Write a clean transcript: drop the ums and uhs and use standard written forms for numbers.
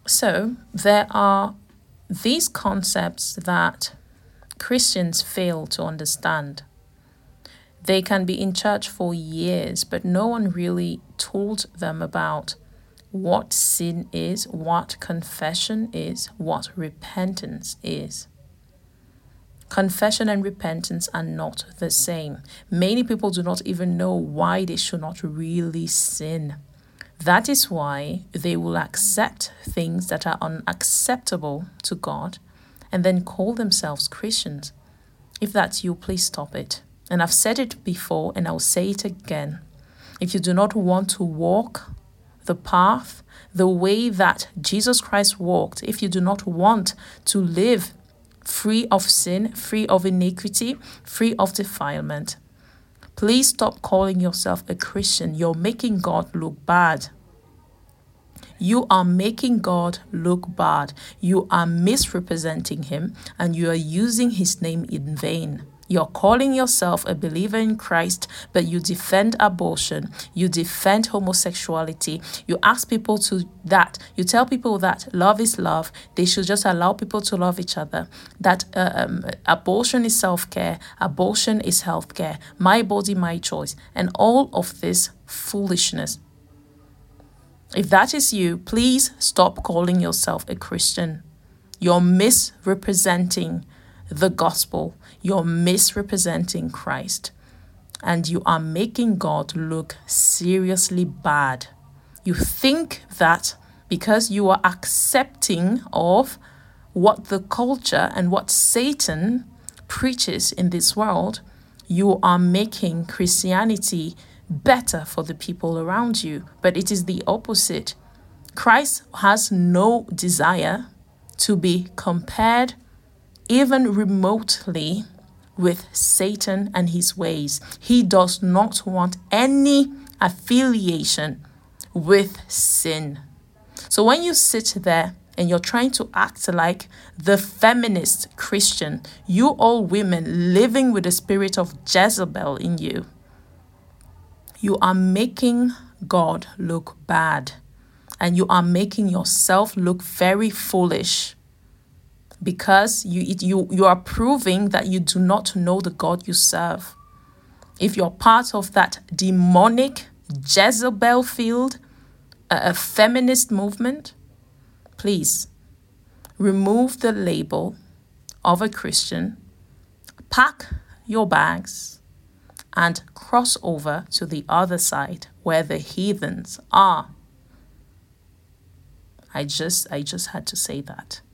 So there are these concepts that Christians fail to understand. They can be in church for years, but no one really told them about what sin is, what confession is, what repentance is. Confession and repentance are not the same. Many people do not even know why they should not really sin. That is why they will accept things that are unacceptable to God and then call themselves Christians. If that's you, please stop it. And I've said it before and I'll say it again. If you do not want to walk the path, the way that Jesus Christ walked, if you do not want to live free of sin, free of iniquity, free of defilement, please stop calling yourself a Christian. You're making God look bad. You are making God look bad. You are misrepresenting him and you are using his name in vain. You're calling yourself a believer in Christ, but you defend abortion, you defend homosexuality, you ask people you tell people that love is love, they should just allow people to love each other, that abortion is self-care, abortion is healthcare, my body, my choice, and all of this foolishness. If that is you, please stop calling yourself a Christian. You're misrepresenting the gospel. You're misrepresenting Christ. And you are making God look seriously bad. You think that because you are accepting of what the culture and what Satan preaches in this world, you are making Christianity better for the people around you. But it is the opposite. Christ has no desire to be compared even remotely with Satan and his ways. He does not want any affiliation with sin. So when you sit there and you're trying to act like the feminist Christian, you all women living with the spirit of Jezebel in you, you are making God look bad and you are making yourself look very foolish. Because you are proving that you do not know the God you serve. If you're part of that demonic Jezebel field, a feminist movement, please remove the label of a Christian, pack your bags, and cross over to the other side where the heathens are. I just had to say that.